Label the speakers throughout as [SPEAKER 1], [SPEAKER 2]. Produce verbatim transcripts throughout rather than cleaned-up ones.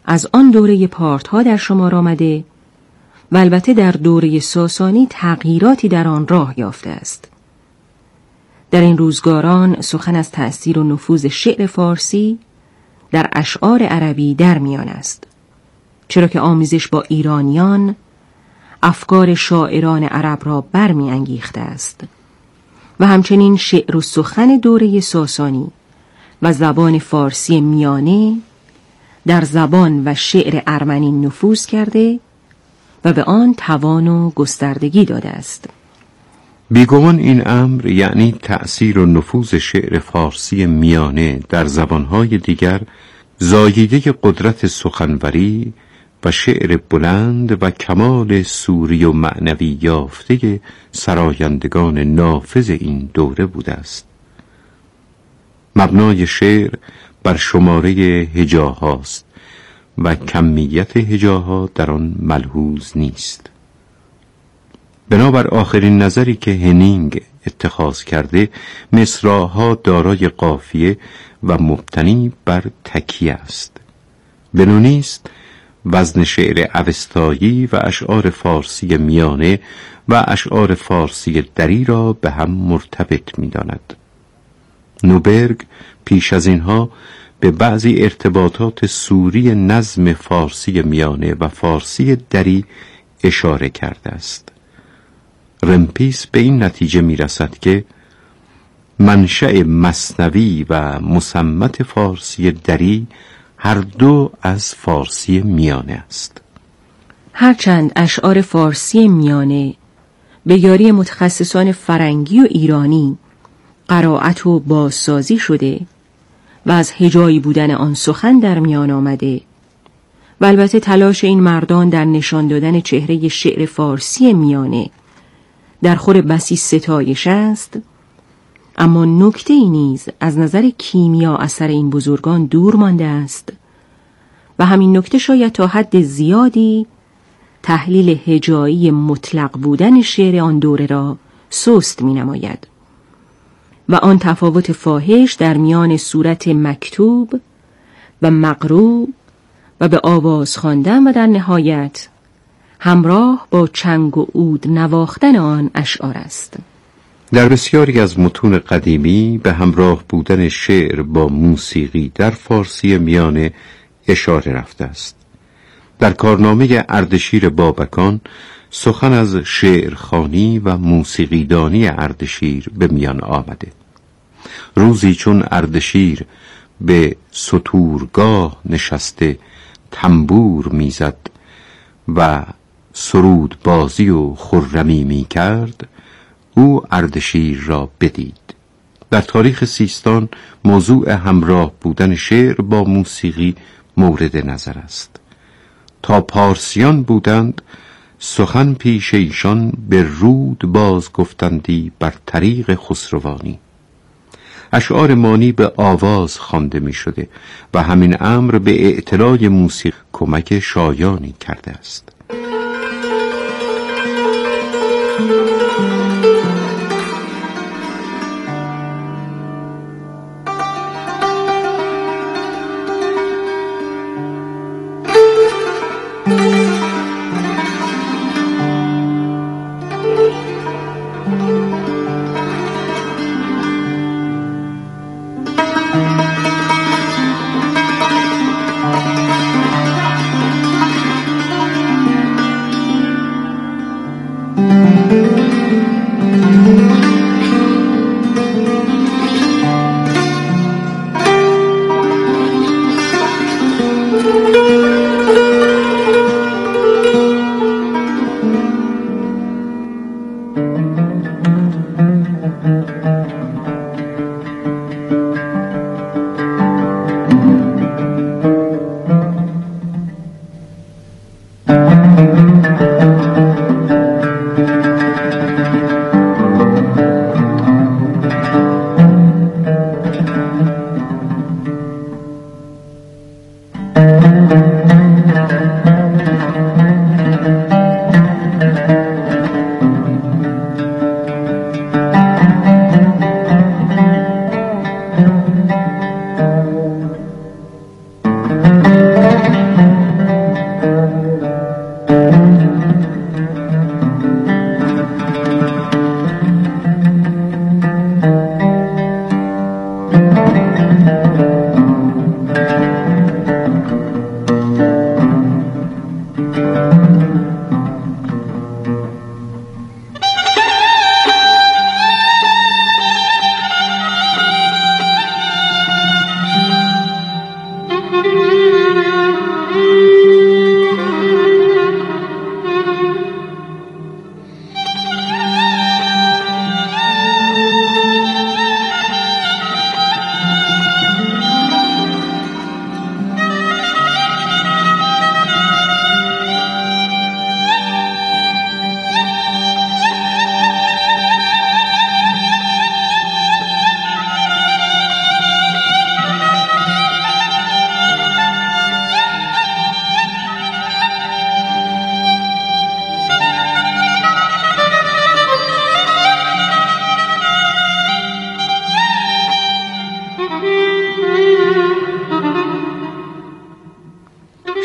[SPEAKER 1] از آن دوره پارت‌ها در شمار آمده و البته در دوره ساسانی تغییراتی در آن راه یافته است. در این روزگاران سخن از تأثیر و نفوذ شعر فارسی در اشعار عربی در میان است، چرا که آمیزش با ایرانیان افکار شاعران عرب را برمی انگیخته است و همچنین شعر و سخن دوره ساسانی و زبان فارسی میانه در زبان و شعر ارمنی نفوذ کرده و به آن توان و گستردگی داده است.
[SPEAKER 2] بیگمان این امر یعنی تأثیر و نفوذ شعر فارسی میانه در زبانهای دیگر زاییده قدرت سخنوری و شعر بلند و کمال سوری و معنوی یافته سرایندگان نافذ این دوره بوده است. مبنای شعر بر شماره هجاهاست و کمیت هجاها در آن ملحوظ نیست. بنابر آخرین نظری که هنینگ اتخاذ کرده، مصرع‌ها دارای قافیه و مبتنی بر تکیه است. بنونیست وزن شعر اوستایی و اشعار فارسی میانه و اشعار فارسی دری را به هم مرتبط می داند. نوبرگ پیش از اینها به بعضی ارتباطات سوری نظم فارسی میانه و فارسی دری اشاره کرده است. رمپیس به این نتیجه می رسد که منشأ مثنوی و مصمت فارسی دری هر دو از فارسی میانه است.
[SPEAKER 1] هرچند اشعار فارسی میانه به یاری متخصصان فرنگی و ایرانی قرائت و بازسازی شده و از هجایی بودن آن سخن در میان آمده و البته تلاش این مردان در نشان دادن چهره شعر فارسی میانه در خور بسی ستایش است، اما نکته ای نیز از نظر کیمیا اثر این بزرگان دور مانده است و همین نکته شاید تا حد زیادی تحلیل هجایی مطلق بودن شعر آن دوره را سست می نماید و آن تفاوت فاحش در میان صورت مکتوب و مقروء و به آواز خواندن و در نهایت همراه با چنگ و عود نواختن آن اشعار است.
[SPEAKER 2] در بسیاری از متون قدیمی به همراه بودن شعر با موسیقی در فارسی میانه اشاره رفته است. در کارنامه اردشیر بابکان سخن از شعرخوانی و موسیقیدانی اردشیر به میان آمده. روزی چون اردشیر به ستورگاه نشسته تنبور میزد و سرود بازی و خرمی می کرد، او اردشیر را بدید. در تاریخ سیستان موضوع همراه بودن شعر با موسیقی مورد نظر است. تا پارسیان بودند سخن پیش ایشان به رود باز گفتندی بر طریق خسروانی. اشعار مانی به آواز خوانده می شده و همین امر به اعتلای موسیقی کمک شایانی کرده است.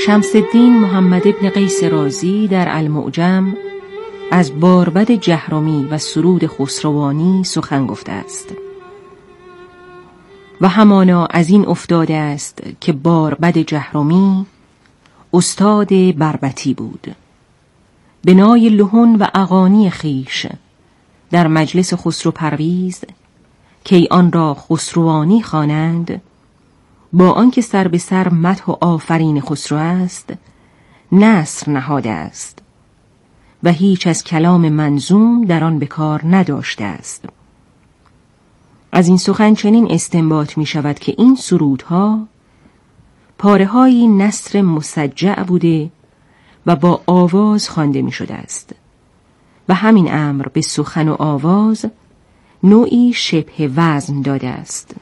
[SPEAKER 1] شمس الدین محمد ابن قیس رازی در المعجم از باربد جهرمی و سرود خسروانی سخن گفته است و همانا از این افتاده است که باربد جهرمی استاد بربطی بود. بنای لحن و اغانی خیش در مجلس خسرو پرویز که آن را خسروانی خوانند، با آنکه سر به سر مدح و آفرین خسرو است، نثر نهاده است و هیچ از کلام منظوم در آن به کار نداشته است. از این سخن چنین استنباط می شود که این سرودها پاره‌های نثر مسجع بوده و با آواز خوانده می شده است و همین امر به سخن و آواز نوعی شبه وزن داده است.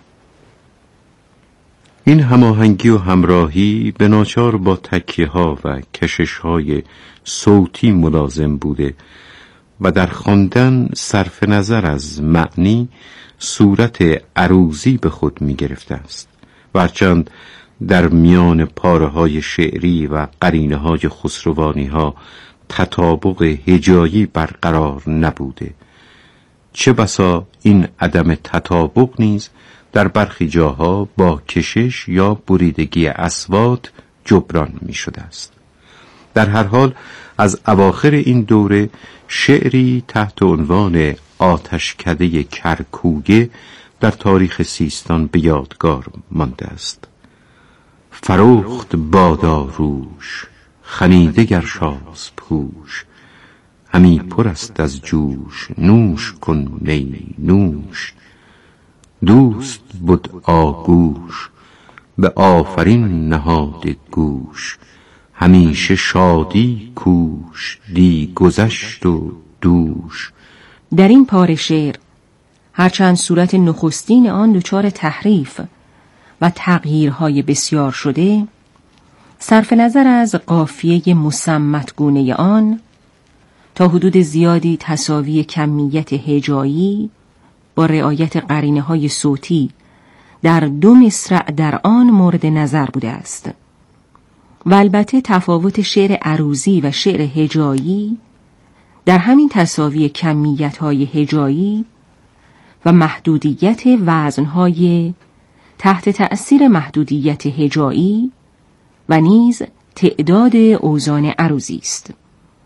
[SPEAKER 2] این هماهنگی و همراهی به ناچار با تکیه ها و کشش های صوتی ملازم بوده و در خواندن صرف نظر از معنی صورت عروضی به خود می گرفته است، ورچند در میان پاره های شعری و قرینه های خسروانی ها تطابق هجایی برقرار نبوده. چه بسا این عدم تطابق نیز در برخی جاها با کشش یا بریدگی اصوات جبران می شده است. در هر حال از اواخر این دوره شعری تحت عنوان آتشکده کرکوگه در تاریخ سیستان به یادگار مانده است. فروخت بادا روش، خمیده گرشاس پوش، همی پر است از جوش، نوش کن می نوش. دوست بود آگوش، به آفرین نهاد گوش، همیشه شادی کوش، دی گذشت و دوش.
[SPEAKER 1] در این پاره شعر هرچند صورت نخستین آن دچار تحریف و تغییرهای بسیار شده، صرف نظر از قافیه مصمتگونه آن تا حدود زیادی تساوی کمیت هجایی با رعایت قرینه‌های صوتی در دو مصرع در آن مورد نظر بوده است و البته تفاوت شعر عروضی و شعر هجایی در همین تساوی کمیت‌های هجایی و محدودیت وزن‌های تحت تأثیر محدودیت هجایی و نیز تعداد اوزان عروضی است.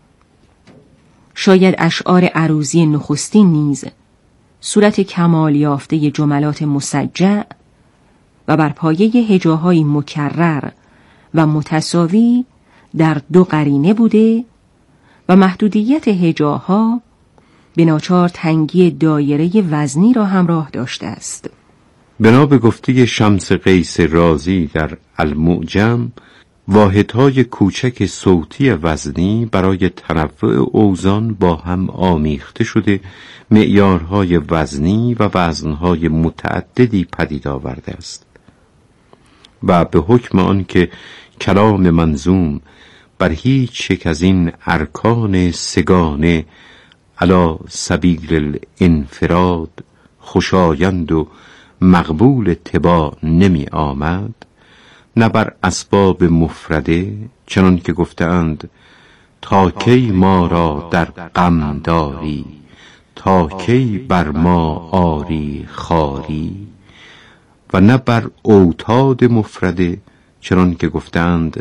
[SPEAKER 1] شاید اشعار عروضی نخستین نیز صورت کمال یافته جملات مسجع و بر پایه هجاهای مکرر و متساوی در دو قرینه بوده و محدودیت هجاها به ناچار تنگی دایره وزنی را همراه داشته است.
[SPEAKER 2] بنا به گفته شمس قیس رازی در المعجم، واحدهای کوچک صوتی وزنی برای تنوع اوزان با هم آمیخته شده معیارهای وزنی و وزنهای متعددی پدید آورده است و به حکم آن که کلام منظوم بر هیچ یک از این ارکان سگانه علی سبیل الانفراد خوشایند و مقبول اتباع نمی آمد، نه بر اسباب مفرده، چنان که گفتند تا کی ما را در غم داری، تا کی بر ما آری خاری، و نه بر اوتاد مفرده، چنان که گفتند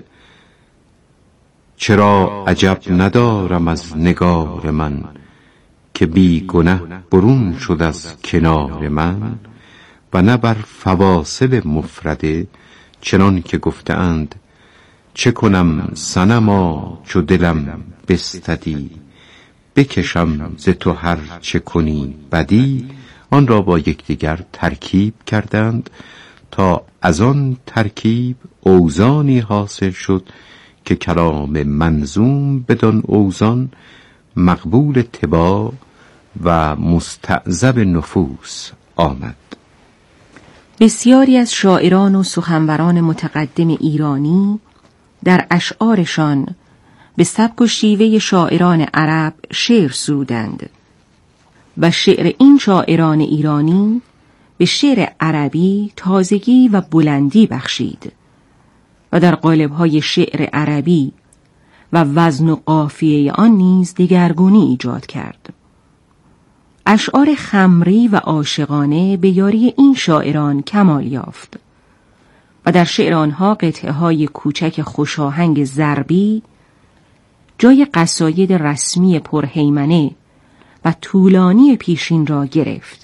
[SPEAKER 2] چرا عجب ندارم از نگار من، که بی گنه برون شد از کنار من، و نه بر فواصل مفرده، چنان که گفتند چه کنم صنما چو دلم بستدی، بکشم ز تو هر چه کنی بدی. آن را با یکدیگر ترکیب کردند تا از آن ترکیب اوزانی حاصل شد که کلام منظوم بدان اوزان مقبول اتباع و مستعذب نفوس آمد.
[SPEAKER 1] بسیاری از شاعران و سخنوران متقدم ایرانی در اشعارشان به سبک و شیوه شاعران عرب شعر سرودند و شعر این شاعران ایرانی به شعر عربی تازگی و بلندی بخشید و در قالب‌های شعر عربی و وزن و قافیه آن نیز دگرگونی ایجاد کرد. اشعار خمری و عاشقانه به یاری این شاعران کمال یافت و در شعر آنها قطعه‌های کوچک خوشاهنگ ضربی جای قصاید رسمی پرهیمنه و طولانی پیشین را گرفت.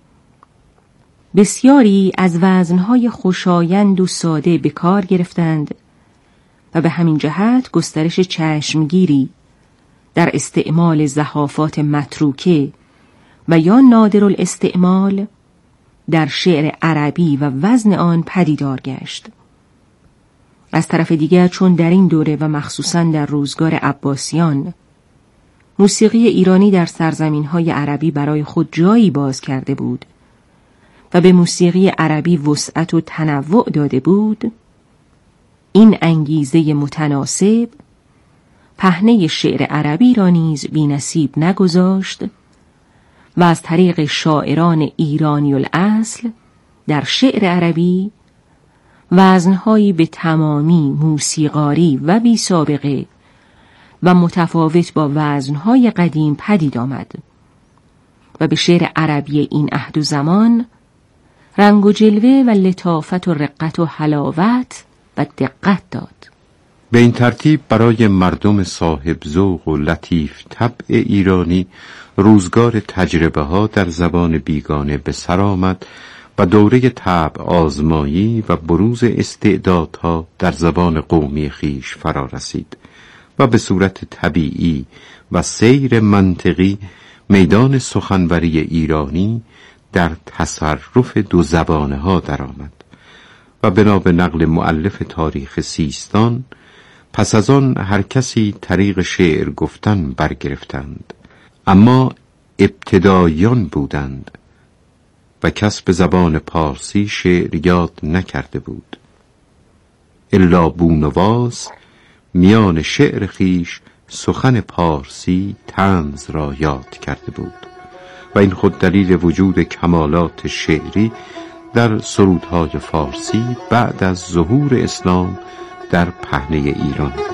[SPEAKER 1] بسیاری از وزنهای خوشایند و ساده به کار گرفتند و به همین جهت گسترش چشمگیری در استعمال زخافات متروکه و یا نادر الاستعمال در شعر عربی و وزن آن پدیدار گشت. از طرف دیگر چون در این دوره و مخصوصاً در روزگار عباسیان موسیقی ایرانی در سرزمین‌های عربی برای خود جایی باز کرده بود و به موسیقی عربی وسعت و تنوع داده بود، این انگیزه متناسب پهنه شعر عربی را نیز بی‌نصیب نگذاشت و از طریق شاعران ایرانی الاصل در شعر عربی وزنهایی به تمامی موسیقاری و بی سابقه و متفاوت با وزنهای قدیم پدید آمد و به شعر عربی این عهد و زمان رنگ و جلوه و لطافت و رقت و حلاوت و دقت داد.
[SPEAKER 2] به این ترتیب برای مردم صاحب ذوق و لطیف طبع ایرانی روزگار تجربه ها در زبان بیگانه به سر آمد و دوره طبع آزمایی و بروز استعدادها در زبان قومی خیش فرا رسید و به صورت طبیعی و سیر منطقی میدان سخنوری ایرانی در تصرف دو زبانه ها درآمد و بنا به نقل مؤلف تاریخ سیستان پس از آن هر کسی طریق شعر گفتن برگرفتند، اما ابتداییان بودند و کس به زبان پارسی شعر یاد نکرده بود الا بونواس میان شعر خیش سخن پارسی طنز را یاد کرده بود و این خود دلیل وجود کمالات شعری در سرودهای فارسی بعد از ظهور اسلام در پهنه ایران بود.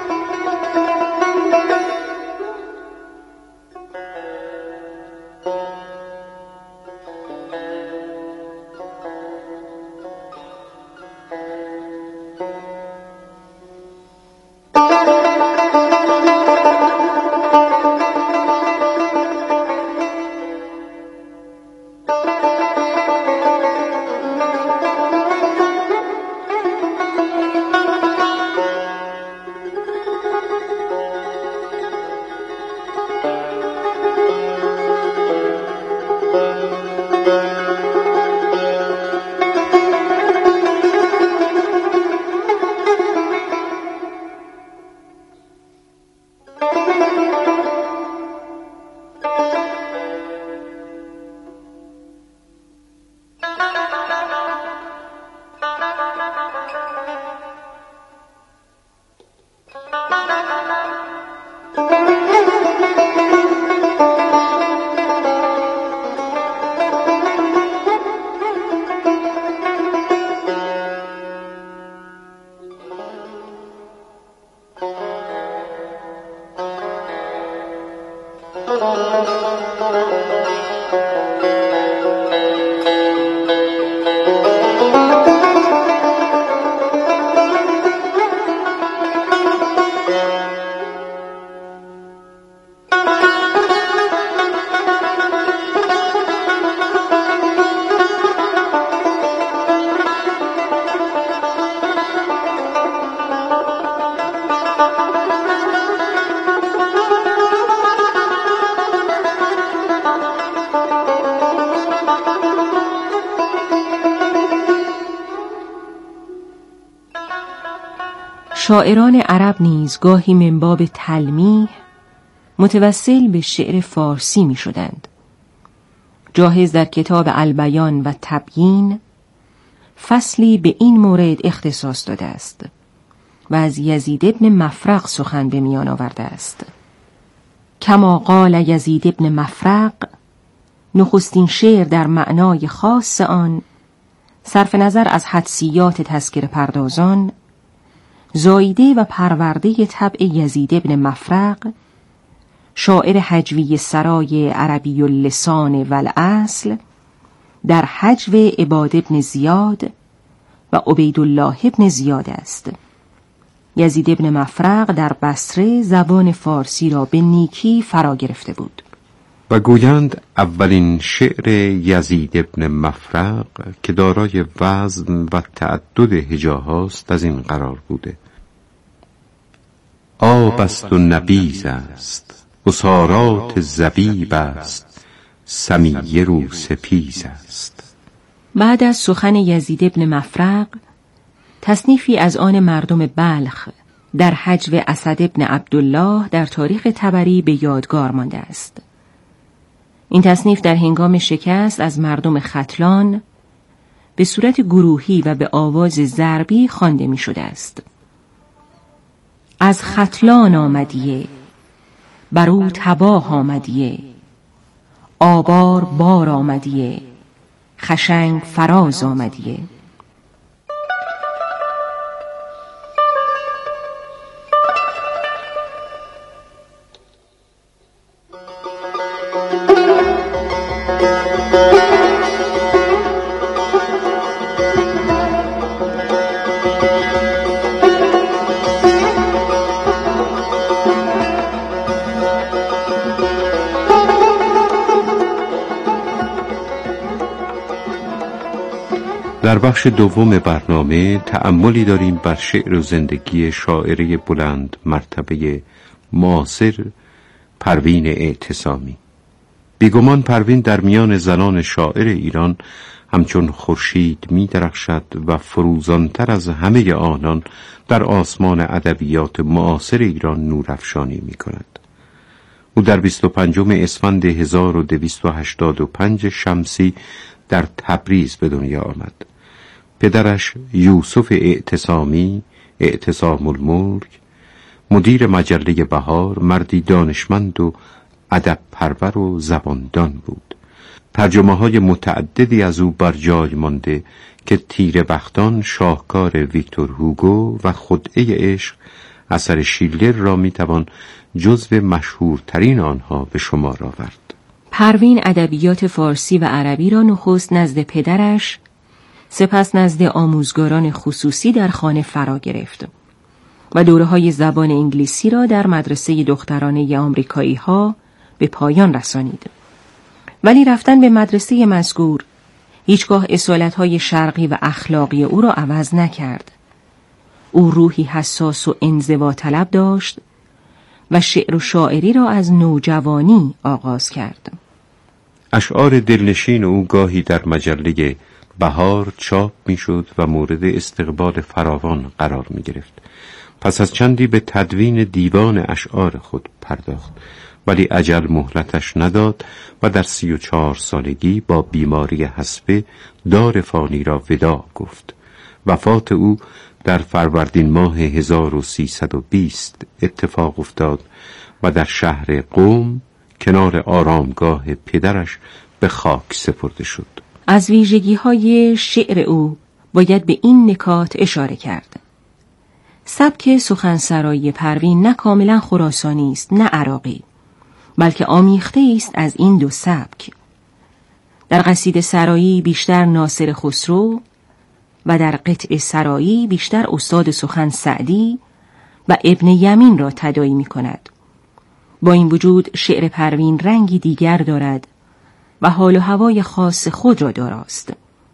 [SPEAKER 1] شاعران عرب نیز گاهی من باب تلمیح متوسل به شعر فارسی می شدند. جاهز در کتاب البیان و تبیین فصلی به این مورد اختصاص داده است و از یزید ابن مفرق سخن به میان آورده است. کما قال یزید ابن مفرق، نخستین شعر در معنای خاص آن صرف نظر از حدسیات تذکره پردازان زایده و پرورده طبع یزید ابن مفرق، شاعر هجوی سرای عربی اللسان و الاصل، در هجو عباد ابن زیاد و عبیدالله ابن زیاد است. یزید ابن مفرق در بصره زبان فارسی را به نیکی فرا گرفته بود.
[SPEAKER 2] و گویند اولین شعر یزید ابن مفرق که دارای وزن و تعدد هجاهاست از این قرار بوده: آب است و نبیذ است، اسارات زبیب است، سمیه رو سپیز است.
[SPEAKER 1] بعد از سخن یزید ابن مفرق، تصنیفی از آن مردم بلخ در هجو اسد ابن عبدالله در تاریخ طبری به یادگار مانده است. این تصنیف در هنگام شکست از مردم ختلان به صورت گروهی و به آواز ضربی خوانده می شده است: از ختلان آمدیه، برو تباه آمدیه، آبار بار آمدیه، خشنگ فراز آمدیه.
[SPEAKER 2] در بخش دوم برنامه تأملی داریم بر شعر و زندگی شاعره بلند مرتبه معاصر پروین اعتصامی. بیگمان پروین در میان زنان شاعر ایران همچون خورشید می درخشد و فروزانتر از همه آنان در آسمان ادبیات معاصر ایران نورافشانی می کند. او در بیست و پنجم اسفند هزار و دویست و هشتاد و پنج شمسی در تبریز به دنیا آمد. پدرش یوسف اعتصامی، اعتصام الملک، مدیر مجله بهار، مردی دانشمند و ادب پرور و زباندان بود. ترجمه های متعددی از او بر جای مانده که تیره بختان، شاهکار ویکتور هوگو و خدعه عشق اثر شیلر را میتوان جزو مشهورترین آنها به شمار آورد.
[SPEAKER 1] پروین ادبیات فارسی و عربی را نخست نزد پدرش، سپس نزد آموزگاران خصوصی در خانه فرا گرفت و دوره‌های زبان انگلیسی را در مدرسه دخترانه آمریکایی ها به پایان رسانید. ولی رفتن به مدرسه مذکور هیچگاه اصالت‌های شرقی و اخلاقی او را عوض نکرد. او روحی حساس و انزوا طلب داشت و شعر و شاعری را از نوجوانی آغاز کرد.
[SPEAKER 2] اشعار دلنشین او گاهی در مجله بهار چاپ میشد و مورد استقبال فراوان قرار می گرفت. پس از چندی به تدوین دیوان اشعار خود پرداخت، ولی اجل مهلتش نداد و در سی و چهار سالگی با بیماری حصبه دار فانی را وداع گفت. وفات او در فروردین ماه هزار و سیصد و بیست اتفاق افتاد و در شهر قم کنار آرامگاه پدرش به خاک سپرده شد.
[SPEAKER 1] از ویژگی‌های شعر او باید به این نکات اشاره کرد: سبک سخنسرایی پروین نه کاملا خراسانی است نه عراقی، بلکه آمیخته است از این دو سبک. در قصیده سرایی بیشتر ناصر خسرو و در قطع سرایی بیشتر استاد سخن سعدی و ابن یمین را تداعی می کند. با این وجود شعر پروین رنگی دیگر دارد و حال و هوای خاص خود را داراست.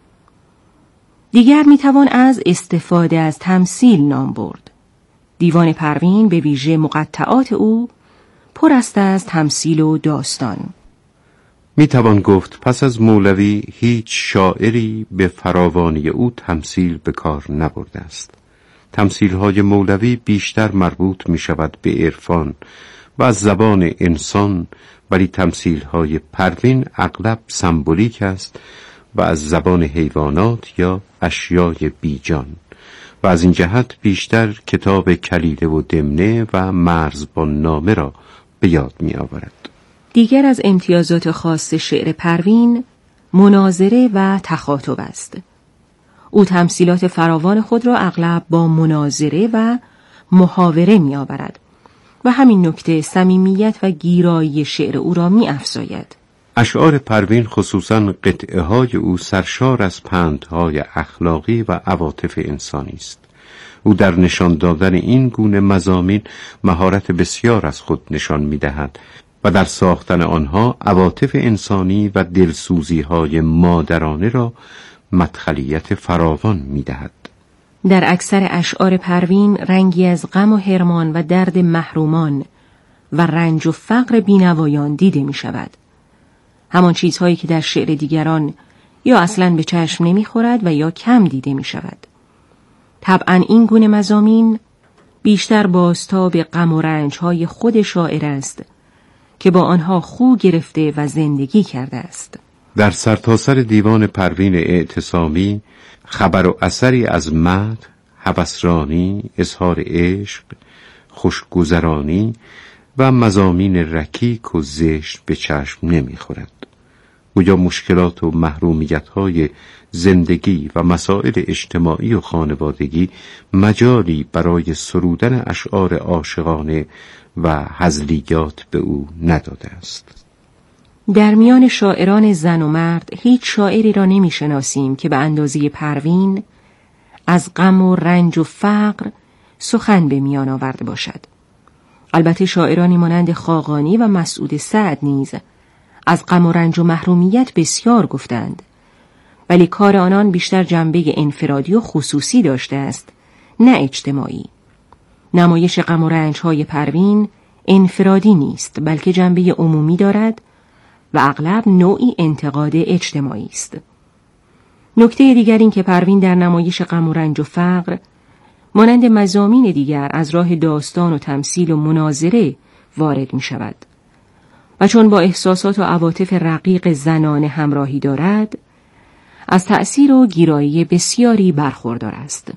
[SPEAKER 1] دیگر می توان از استفاده از تمثیل نام برد. دیوان پروین به ویژه مقطعات او پر است از تمثیل و داستان.
[SPEAKER 2] می توان گفت پس از مولوی هیچ شاعری به فراوانی او تمثیل به کار نبرده است. تمثیل‌های مولوی بیشتر مربوط می شود به عرفان و از زبان انسان، ولی تمثیل‌های پروین اغلب سمبولیک است و از زبان حیوانات یا اشیای بیجان و از این جهت بیشتر کتاب کلیله و دمنه و مرزبان نامه را به یاد می آورد.
[SPEAKER 1] دیگر از امتیازات خاص شعر پروین مناظره و تخاطب است. او تمثیلات فراوان خود را اغلب با مناظره و محاوره می آورد و همین نکته صمیمیت و گیرایی شعر او را می افزاید.
[SPEAKER 2] اشعار پروین خصوصاً قطعه های او سرشار از پندهای اخلاقی و عواطف انسانی است. او در نشان دادن این گونه مضامین مهارت بسیار از خود نشان می دهد و در ساختن آنها عواطف انسانی و دلسوزی های مادرانه را مدخلیت فراوان می دهد.
[SPEAKER 1] در اکثر اشعار پروین رنگی از غم و حرمان و درد محرومان و رنج و فقر بینوایان دیده می شود. همان چیزهایی که در شعر دیگران یا اصلاً به چشم نمی خورد و یا کم دیده می شود. طبعاً این گونه مضامین بیشتر بازتاب غم و رنج‌های خود شاعر است که با آنها خو گرفته و زندگی کرده است.
[SPEAKER 2] در سرتاسر دیوان پروین اعتصامی خبر و اثری از مدح، هوسرانی، اظهار عشق، خوشگذرانی و مضامین رکیک و زشت به چشم نمی‌خورد. گویا مشکلات و محرومیت‌های زندگی و مسائل اجتماعی و خانوادگی مجالی برای سرودن اشعار عاشقانه و هزلیات به او نداده است.
[SPEAKER 1] در میان شاعران زن و مرد هیچ شاعری را نمی شناسیم که به اندازه پروین از غم و رنج و فقر سخن به میان آورده باشد. البته شاعرانی مانند خاقانی و مسعود سعد نیز از غم و رنج و محرومیت بسیار گفتند، ولی کار آنان بیشتر جنبه انفرادی و خصوصی داشته است، نه اجتماعی. نمایش غم و رنج‌های پروین انفرادی نیست، بلکه جنبه عمومی دارد و اغلب نوعی انتقاد اجتماعی است. نکته دیگر این که پروین در نمایش غم و رنج و فقر مانند مضامین دیگر از راه داستان و تمثیل و مناظره وارد می شود و چون با احساسات و عواطف رقیق زنانه همراهی دارد از تأثیر و گیرایی بسیاری برخوردار است.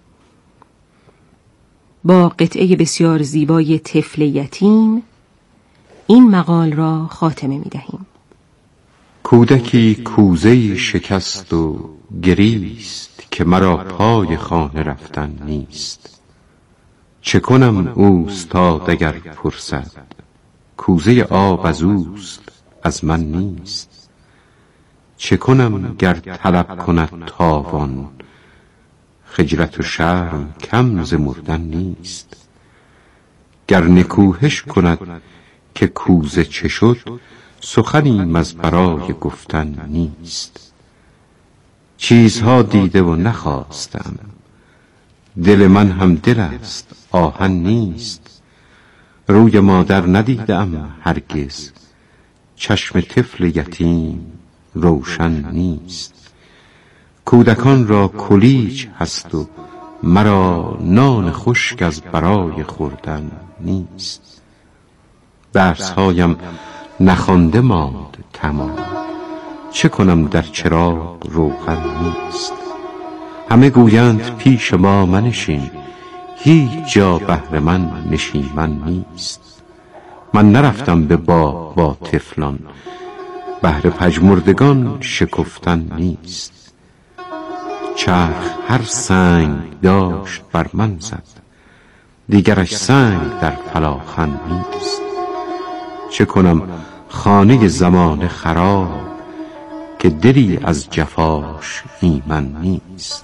[SPEAKER 1] با قطعه بسیار زیبای طفل یتیم این مقال را خاتمه می دهیم.
[SPEAKER 2] کودکی کوزه‌ای شکست و گریست که مرا پای خانه رفتن نیست. چه کنم اوستاد اگر پرسد، کوزه آب از اوست از من نیست. چه کنم گر طلب کند تاوان، خجلت و شرم کم ز مردن نیست. گر نکوهش کند که کوزه چه شد، سخنیم از برای گفتن نیست. چیزها دیده و نخواستم، دل من هم دل است آهن نیست. روی مادر ندیدم هرگز، چشم طفل یتیم روشن نیست. کودکان را کلیج هست و مرا نان خشک از برای خوردن نیست. درسهایم نخوانده ماند تمام، چه کنم در چراغ روغن نیست. همه گویند پیش ما منشین، هیچ جا بهر من نشیمن نیست. من نرفتم به باغ با طفلان، بهر پژمردگان شکفتن نیست. چرخ هر سنگ داشت بر من زد، دیگرش سنگ در فلاخن نیست. چه کنم خانه زمانه خراب، که دلی از جفاش ایمن نیست.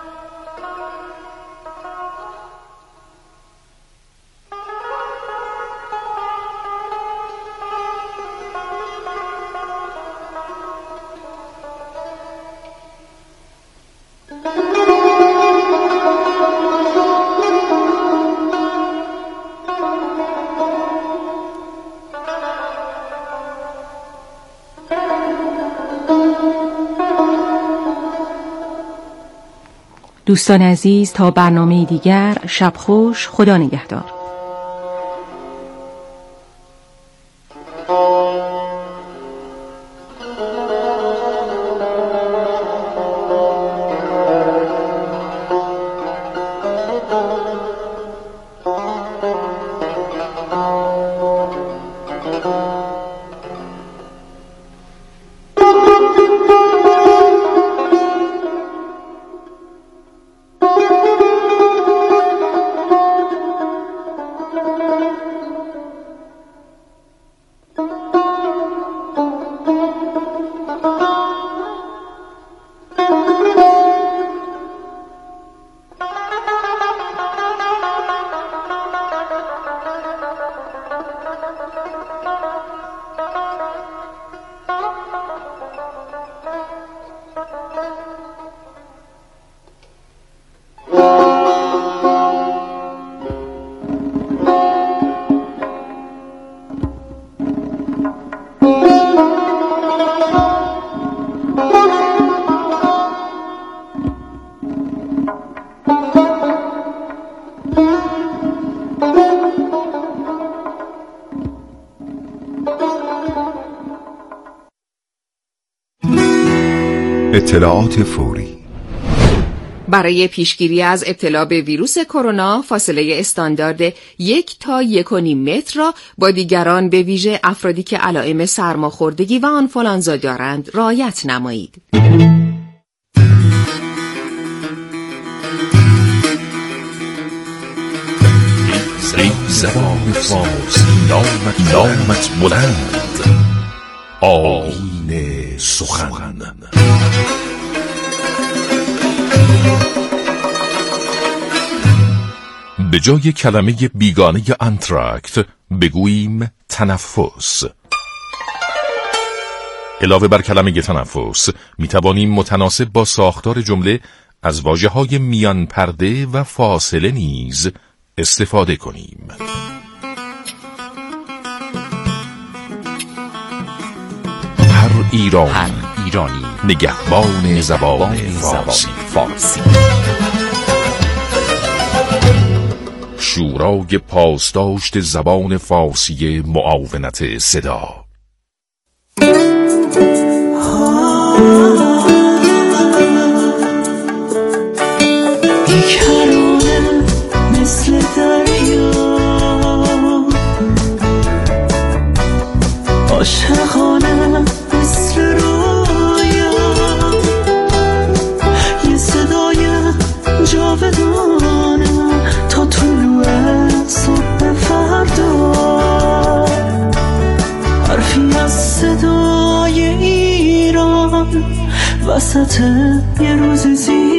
[SPEAKER 1] دوستان عزیز، تا برنامه دیگر، شب خوش، خدا نگهدار.
[SPEAKER 3] اطلاعات فوری.
[SPEAKER 4] برای پیشگیری از ابتلا به ویروس کرونا فاصله استاندارد یک تا یک و نیم متر را با دیگران به ویژه افرادی که علائم سرماخوردگی و آنفولانزا دارند رعایت نمایید.
[SPEAKER 5] ای زبان فارسی نامت, نامت بلند، آیین سخن. به جای کلمه بیگانه انتراکت بگوییم تنفس. علاوه بر کلمه تنفس می توانیم متناسب با ساختار جمله از واژه‌های میان پرده و فاصله نیز استفاده کنیم. هر ایرانی, هر ایرانی نگهبان زبان فارسی. فارسی. شورای پاسداشت زبان فارسی معاونت صدا.
[SPEAKER 6] بیکرانه مثل دریا، عاشقانه مثل رویا، یه صدای جاودانه تا طلوع صبح فردا، حرفی از صدای ایران وسط یه روز زیبا.